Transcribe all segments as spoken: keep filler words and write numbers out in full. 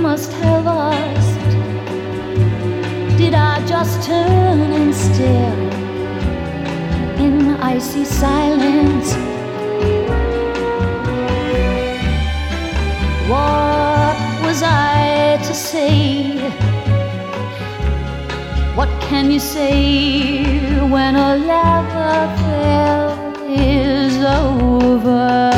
must have asked, did I just turn and stare in icy silence? What was I to say? What can you say when a love affair is over?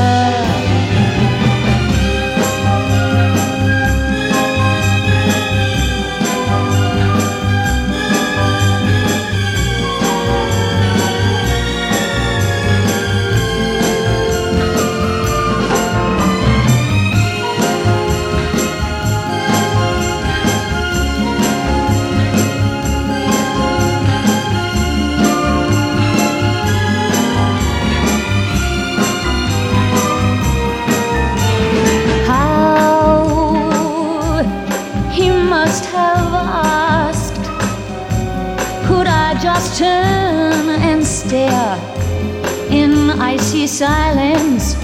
Must have asked, could I just turn and stare in icy silence?